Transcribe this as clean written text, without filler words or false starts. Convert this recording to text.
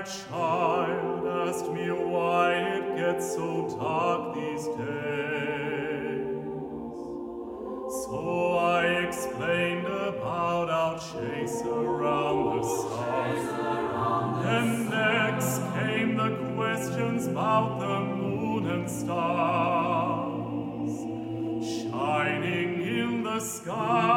child asked me why it gets so dark these days. So I explained about our chase around the sun. And next came the questions about the moon and stars shining in the sky.